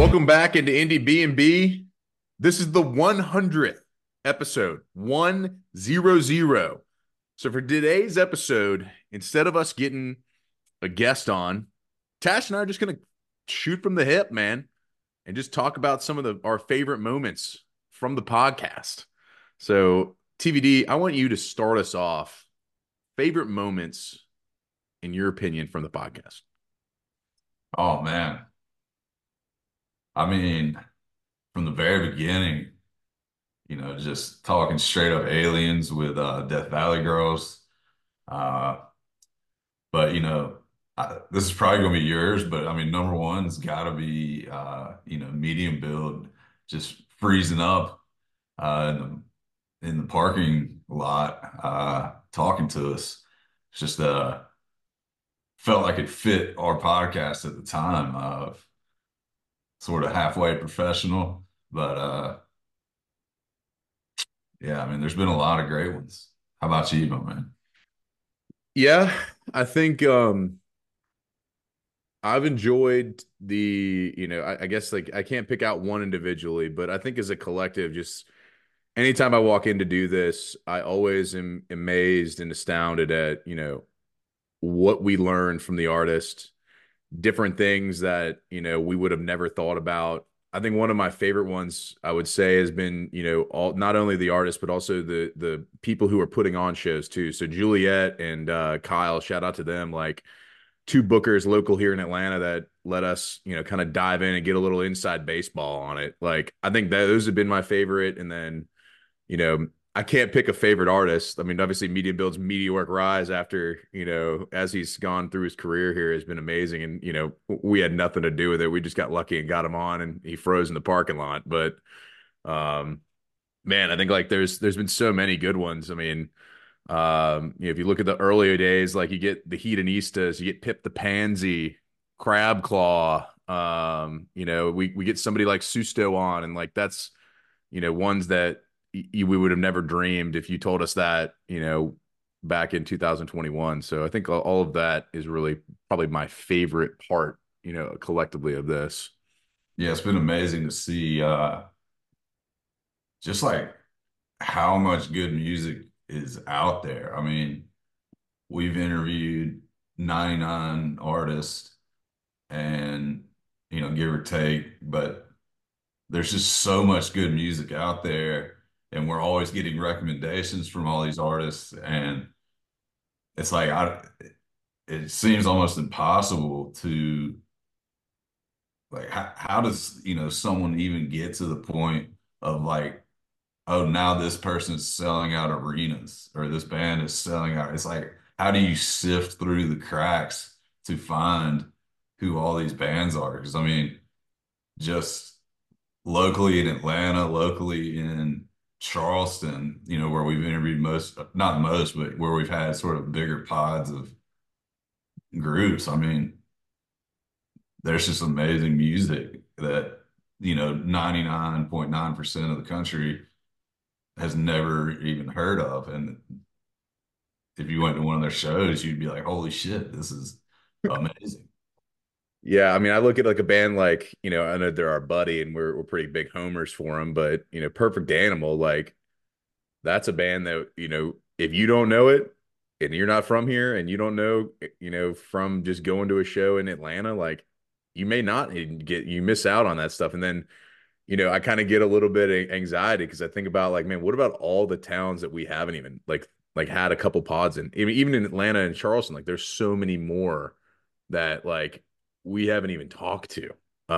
Welcome back into Indie B&B. This is the 100th episode, 100. So for today's episode, instead of us getting a guest on, Tash and I are just going to shoot from the hip, man, and just talk about some of our favorite moments from the podcast. So, TVD, I want you to start us off. Favorite moments, in your opinion, from the podcast. Oh man. I mean, from the very beginning, just talking straight up aliens with Death Valley Girls. Uh, but this is probably gonna be yours, but I mean, number one's gotta be medium build, just freezing up in the parking lot, talking to us. It's just felt like it fit our podcast at the time of sort of halfway professional, but yeah, I mean, there's been a lot of great ones. How about you, my man? Yeah, I think I've enjoyed I guess like I can't pick out one individually, but I think as a collective, just anytime I walk in to do this, I always am amazed and astounded at, what we learned from the artist, different things that, we would have never thought about. I think one of my favorite ones I would say has been, all not only the artist, but also the people who are putting on shows too. So Juliet and Kyle, shout out to them. Like two bookers local here in Atlanta that let us, kind of dive in and get a little inside baseball on it. Like I think that those have been my favorite. And then, you know, I can't pick a favorite artist. I mean, obviously Medium Build's meteoric rise after, as he's gone through his career here has been amazing. And, we had nothing to do with it. We just got lucky and got him on and he froze in the parking lot. But um man, I think like there's been so many good ones. I mean, if you look at the earlier days, like you get the Hedonistas, you get Pip the Pansy, Crab Claw. We get somebody like Susto on, and like that's ones that we would have never dreamed if you told us that back in 2021. So I think all of that is really probably my favorite part, collectively of this. Yeah, it's been amazing to see just like how much good music is out there. I mean, we've interviewed 99 artists and give or take, but there's just so much good music out there, and we're always getting recommendations from all these artists, and it's like it seems almost impossible to like how does someone even get to the point of like, oh, now this person's selling out arenas or this band is selling out. It's like, how do you sift through the cracks to find who all these bands are? Because I mean, just locally in Atlanta, locally in Charleston, where we've interviewed most, not most, but where we've had sort of bigger pods of groups. I mean, there's just amazing music that 99.9% of the country has never even heard of. And if you went to one of their shows, you'd be like, holy shit, this is amazing. Yeah, I mean, I look at like a band like, I know they're our buddy and we're pretty big homers for them, but Perfect Animal, like that's a band that, if you don't know it and you're not from here and you don't know, from just going to a show in Atlanta, like you may not you miss out on that stuff. And then, I kind of get a little bit of anxiety because I think about like, man, what about all the towns that we haven't even like had a couple pods in? Even in Atlanta and Charleston, like there's so many more that like we haven't even talked to.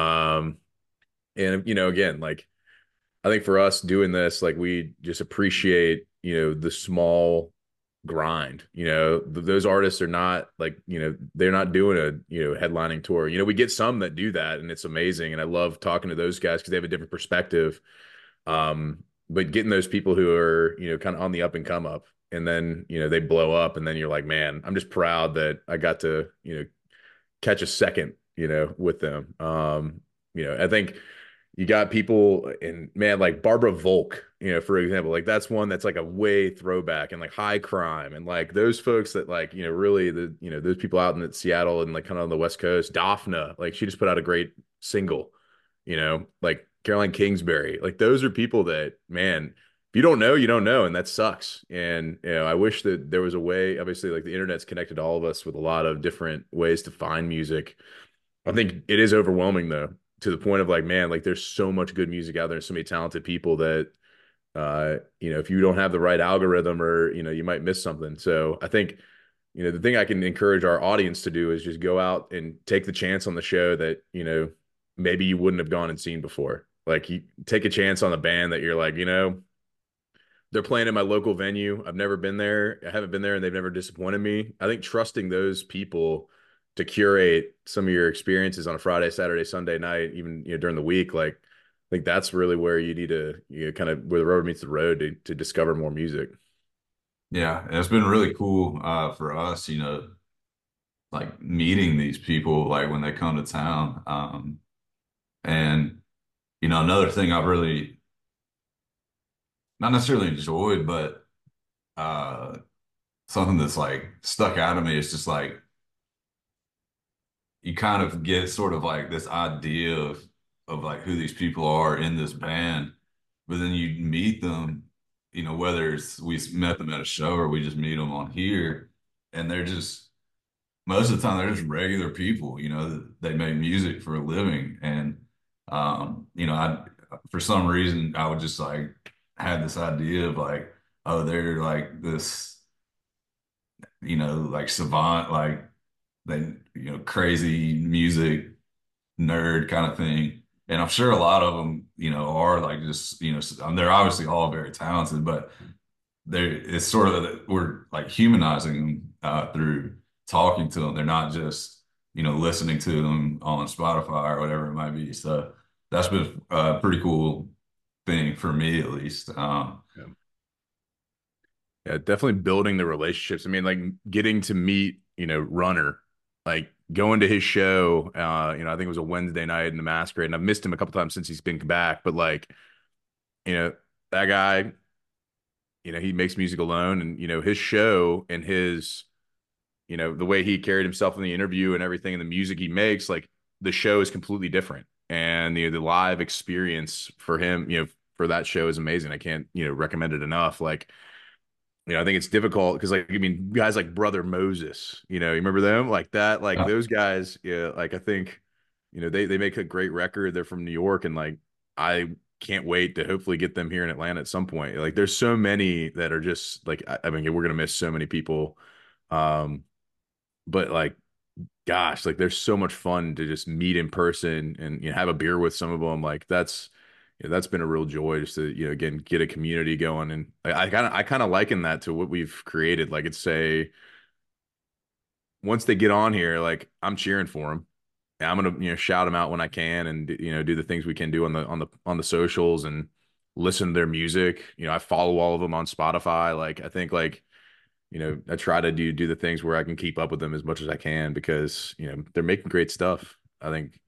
And again, like I think for us doing this, like we just appreciate, the small grind. Those artists are not like, they're not doing a, headlining tour. We get some that do that and it's amazing. And I love talking to those guys because they have a different perspective. But getting those people who are, kind of on the up and come up and then, they blow up and then you're like, man, I'm just proud that I got to, catch a second, with them. I think you got people and man, like Barbara Volk, for example, like that's one that's like a way throwback and like High Crime and like those folks that like, really those people out in Seattle and like kind of on the West Coast, Daphna, like she just put out a great single, like Caroline Kingsbury. Like those are people that, man, if you don't know, you don't know, and that sucks. And I wish that there was a way. Obviously, like the internet's connected all of us with a lot of different ways to find music. I think it is overwhelming though, to the point of like, man, like there's so much good music out there, so many talented people that if you don't have the right algorithm or, you might miss something. So I think, the thing I can encourage our audience to do is just go out and take the chance on the show that, maybe you wouldn't have gone and seen before. Like you take a chance on a band that you're like, they're playing in my local venue. I've never been there. I haven't been there and they've never disappointed me. I think trusting those people to curate some of your experiences on a Friday, Saturday, Sunday night, even during the week, like I think that's really where you need to kind of where the rubber meets the road to discover more music. Yeah, and it's been really cool for us, like meeting these people like when they come to town. And another thing I've really not necessarily enjoyed, but uh something that's like stuck out of me is just like you kind of get sort of like this idea of like who these people are in this band, but then you meet them, whether it's we met them at a show or we just meet them on here, and they're just most of the time they're just regular people, they make music for a living. And I for some reason I would just like had this idea of like, oh, they're like this, like savant, like they, crazy music nerd kind of thing. And I'm sure a lot of them, are like just, they're obviously all very talented, but they're it's sort of that we're like humanizing them through talking to them. They're not just, listening to them on Spotify or whatever it might be. So that's been a pretty cool thing for me at least. Yeah. Yeah, definitely building the relationships. I mean, like getting to meet, Runner, like going to his show, I think it was a Wednesday night in the Masquerade, and I've missed him a couple times since he's been back, but like, you know, that guy, he makes music alone and, his show and his, the way he carried himself in the interview and everything and the music he makes, like the show is completely different. And the live experience for him, for that show is amazing. I can't, recommend it enough. Like, I think it's difficult because, like, I mean, guys like Brother Moses, you remember them like that, like Yeah. those guys, yeah. Like, I think, they make a great record. They're from New York, and like, I can't wait to hopefully get them here in Atlanta at some point. Like, there's so many that are just like, I mean, we're gonna miss so many people, um, but like, gosh, like, there's so much fun to just meet in person and have a beer with some of them. Like, that's been a real joy just to again get a community going. And I kind of liken that to what we've created. Like, it's say once they get on here, like I'm cheering for them. And I'm gonna shout them out when I can, and do the things we can do on the socials and listen to their music. I follow all of them on Spotify. Like, I think, like, I try to do the things where I can keep up with them as much as I can because they're making great stuff. I think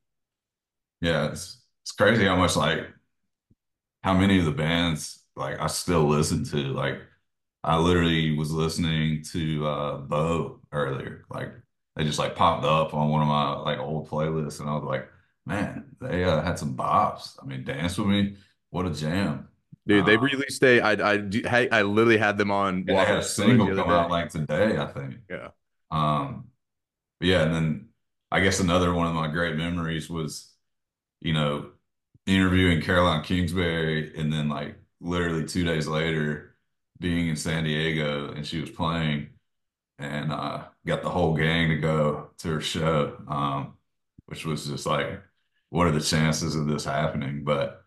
Yeah, it's crazy how much like how many of the bands like I still listen to. Like I literally was listening to Bo earlier. Like they just like popped up on one of my like old playlists and I was like, man, they had some bops. I mean, Dance With Me, what a jam. dude, they released I literally had them on And they Walk had on a Stage the single other come out day. like today, I think. Yeah. Um, but yeah, and then I guess another one of my great memories was, you know, interviewing Caroline Kingsbury and then like literally 2 days later being in San Diego and she was playing and got the whole gang to go to her show, which was just like, what are the chances of this happening? But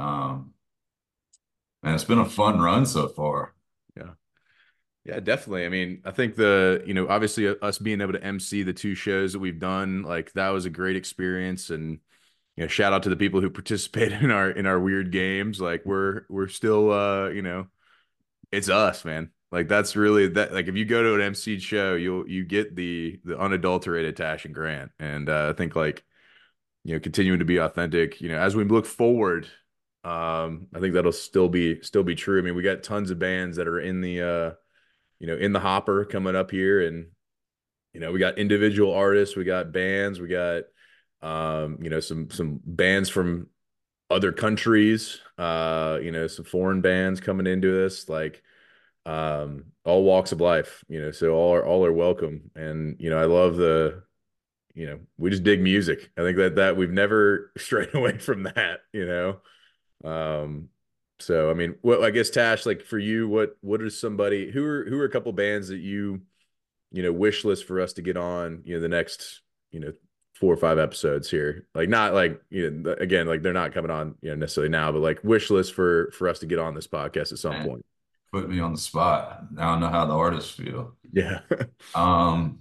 man, it's been a fun run so far. Yeah. Yeah, definitely. I mean, I think obviously us being able to MC the two shows that we've done, like that was a great experience. And shout out to the people who participated in our weird games. Like we're still it's us, man. Like that's really that. Like if you go to an MC show, you get the unadulterated Tash and Grant. And I think, like, continuing to be authentic, as we look forward, I think that'll still be true. I mean, we got tons of bands that are in the hopper coming up here, and we got individual artists, we got bands, we got some bands from other countries, some foreign bands coming into this, like all walks of life, so all are welcome. And I love we just dig music. I think that we've never strayed away from that, Um, so I mean, well, I guess Tash, like for you, what is somebody who are a couple bands that wish list for us to get on, the next, 4 or 5 episodes here. Like not like, again, like they're not coming on, necessarily now, but like wish list for us to get on this podcast at some Man, point. put me on the spot. Now I know how the artists feel. Yeah. Um,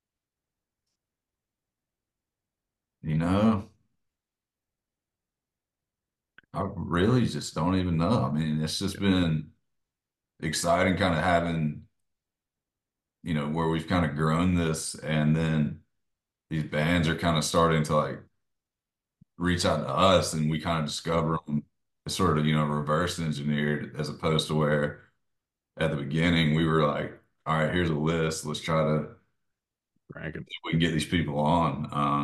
you know, I really just don't even know. I mean, it's just been exciting kind of having, where we've kind of grown this and then these bands are kind of starting to like reach out to us and we kind of discover them. It's sort of, reverse engineered as opposed to where at the beginning we were like, all right, here's a list. Let's try to, Rankin. see if we can get these people on.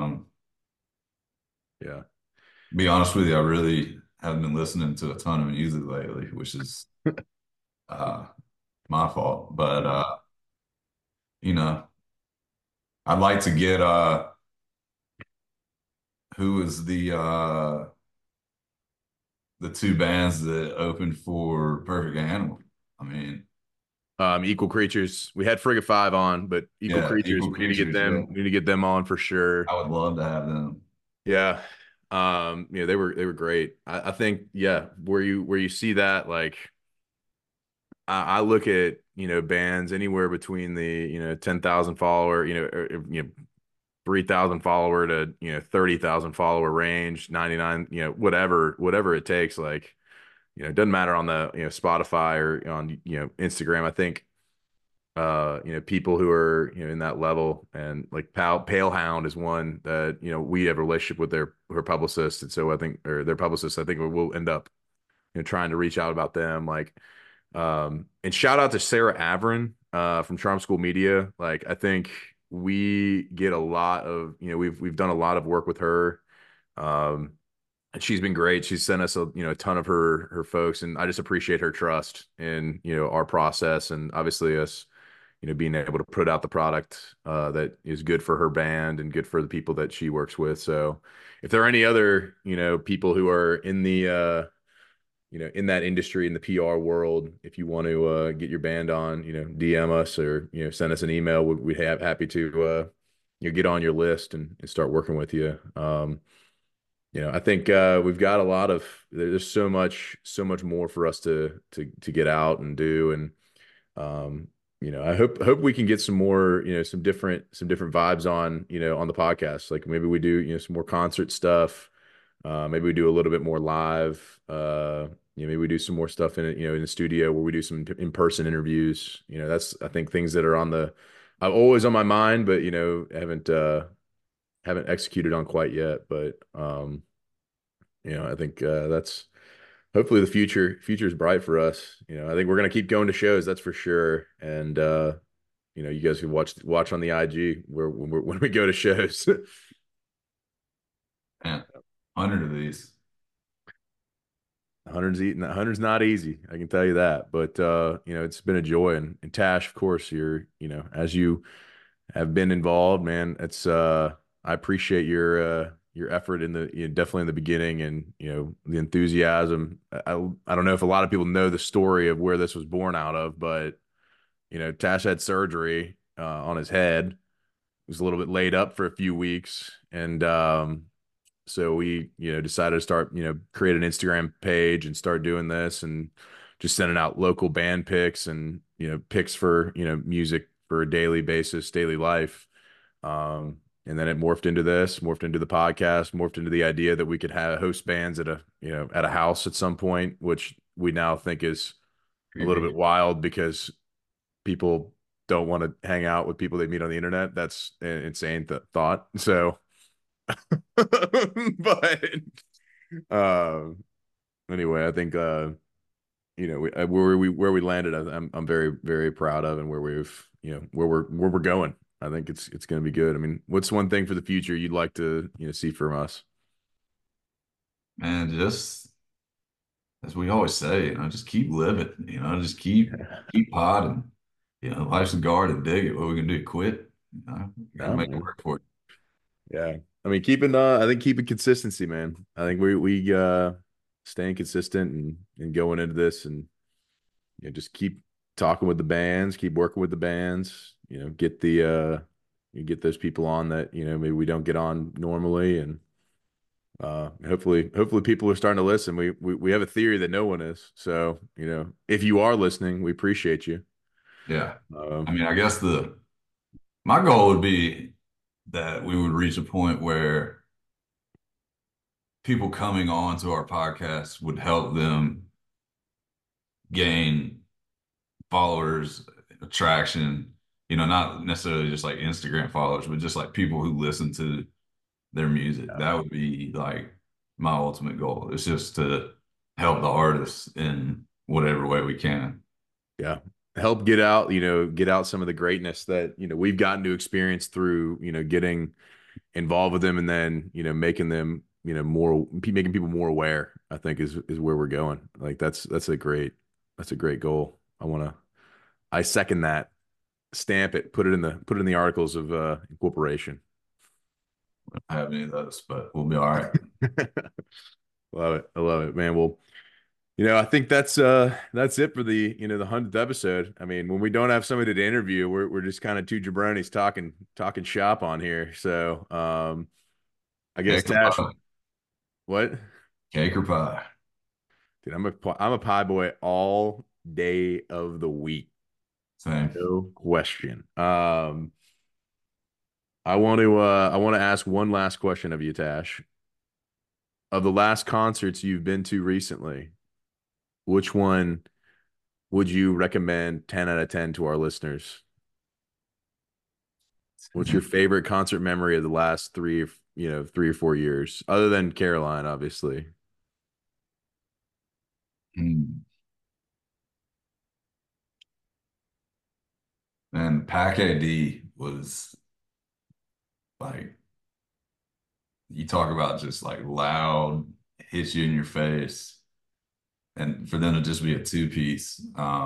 Yeah. Be honest with you, I really haven't been listening to a ton of music lately, which is uh, my fault. But you know, I'd like to get who is the two bands that opened for Perfect Animal. I mean, Equal Creatures. We had Frigga Five on, but Equal yeah, Creatures, Equal we need to get Creatures. Yeah, them, we need to get them on for sure. I would love to have them. Yeah. They were great. I think, yeah, where you see that, like I look at, bands anywhere between the, 10,000 follower, 3,000 follower to, 30,000 follower range, 99, whatever it takes. Like, it doesn't matter on the, Spotify or on, Instagram. I think, people who are, in that level, and like Pale Hound is one that, we have a relationship with her publicist. And so I think, or their publicist, I think we'll end up, trying to reach out about them. Like, and shout out to Sarah Averin from Charm School Media. Like I think we get a lot of, we've done a lot of work with her. Um, and she's been great. She's sent us a ton of her folks, and I just appreciate her trust in, our process, and obviously us, being able to put out the product that is good for her band and good for the people that she works with. So if there are any other, people who are in the in that industry, in the PR world, if you want to get your band on, DM us, or send us an email. We'd have happy to get on your list and start working with you. I think we've got a lot of, there's so much more for us to get out and do. And I hope we can get some more, some different vibes on the podcast. Like maybe we do, some more concert stuff. Maybe we do a little bit more live. Maybe we do some more stuff in the studio where we do some in-person interviews. That's, I think, things that are always on my mind, but haven't executed on quite yet. But I think that's hopefully the future is bright for us. I think we're gonna keep going to shows, that's for sure. And you guys can watch on the IG when we go to shows. Man, 100 of these. Hundred's not easy, I can tell you that. But it's been a joy. And Tash, of course, you're, as you have been involved, man. It's I appreciate your effort in the, definitely in the beginning, and the enthusiasm. I don't know if a lot of people know the story of where this was born out of, but Tash had surgery on his head. He was a little bit laid up for a few weeks, and so we, decided to start, create an Instagram page and start doing this, and just sending out local band pics, and, pics for, music for a daily basis, daily life. And then it morphed into this, morphed into the podcast, morphed into the idea that we could have host bands at a house at some point, which we now think is a little bit Creepy. wild because people don't want to hang out with people they meet on the internet. That's an insane thought. So, but um, anyway, I think where we landed, I'm very very proud of, and where we've where we're going. I think it's going to be good. I mean, what's one thing for the future you'd like to, see from us? And just as we always say, just keep living, just keep potting. Life's a garden, dig it. What we can do? Quit? You gotta No, make it man. work for it. Yeah. I mean, I think keeping consistency, man. I think we staying consistent and going into this and just keep talking with the bands, keep working with the bands, get you get those people on that, maybe we don't get on normally and hopefully people are starting to listen. We have a theory that no one is. So, if you are listening, we appreciate you. Yeah. I Um, mean, I guess the my goal would be that we would reach a point where people coming on to our podcast would help them gain followers, attraction, not necessarily just like Instagram followers, but just like people who listen to their music. yeah. That would be like my ultimate goal. It's just to help the artists in whatever way we can. Yeah. Help get out some of the greatness that, we've gotten to experience through, getting involved with them and then, making them, making people more aware, I think is where we're going. Like that's a great goal. I second that. Stamp it, put it in the articles of incorporation. I don't have any of those, but we'll be all right. Love it. I love it, man. Well, I think that's it for the, the 100th episode. I mean, when we don't have somebody to interview, we're just kind of two jabronis talking shop on here. So, I guess Cake or Tash, pie? what? Cake or pie? Dude, I'm a pie boy all day of the week. Same. No question. I want to ask one last question of you, Tash. Of the last concerts you've been to recently, which one would you recommend 10 out of 10 to our listeners? What's your favorite concert memory of the last 3 or 4 years, other than Caroline, obviously? Mm. And Pack AD was like, you talk about just like loud, hits you in your face. And for them to just be a two piece,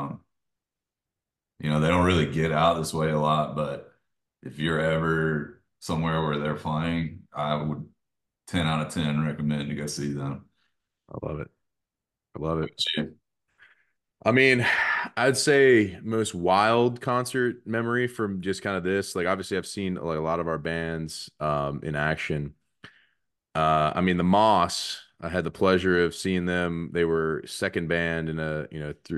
they don't really get out this way a lot, but if you're ever somewhere where they're playing, I would 10 out of 10 recommend to go see them. I love it. I love it. What about you? I mean, I'd say most wild concert memory from just kind of this. Like, obviously, I've seen like a lot of our bands in action. I mean, the Moss. I had the pleasure of seeing them. They were second band in a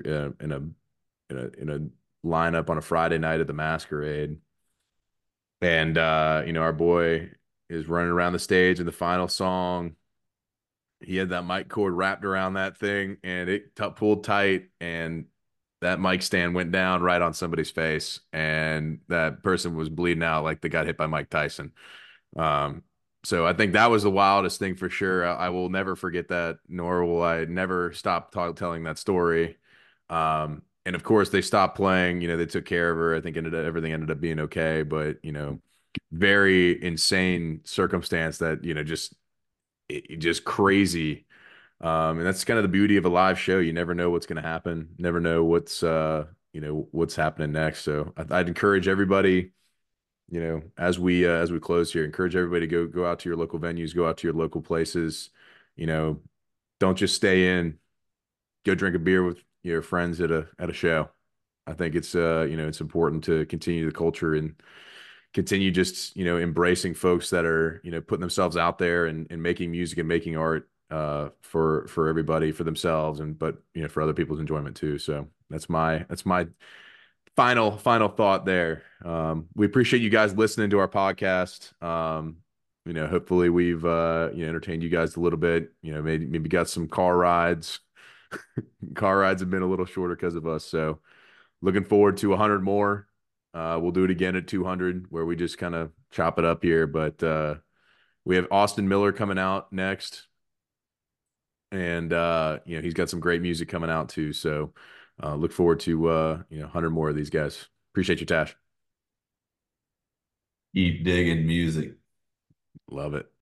in a lineup on a Friday night at the Masquerade, and our boy is running around the stage in the final song. He had that mic cord wrapped around that thing, and it pulled tight, and that mic stand went down right on somebody's face, and that person was bleeding out like they got hit by Mike Tyson. Um, so I think that was the wildest thing for sure. I will never forget that, nor will I never stop telling that story. And of course, they stopped playing. They took care of her. I think everything ended up being okay, but very insane circumstance that just crazy. And that's kind of the beauty of a live show. You never know what's going to happen. Never know what's happening next. So I'd encourage everybody, as we close here, encourage everybody to go out to your local venues, go out to your local places. You know, don't just stay in. Go drink a beer with your friends at a show. I think it's important to continue the culture and continue just embracing folks that are putting themselves out there and making music and making art for everybody, for themselves, and but for other people's enjoyment too. So that's my final thought there. We appreciate you guys listening to our podcast. Hopefully we've entertained you guys a little bit. Maybe got some car rides. Car rides have been a little shorter because of us. So looking forward to 100 more. We'll do it again at 200 where we just kind of chop it up here. But we have Austin Miller coming out next, and he's got some great music coming out too. So look forward to 100 more of these guys. Appreciate you, Tash. keep digging music. Love it.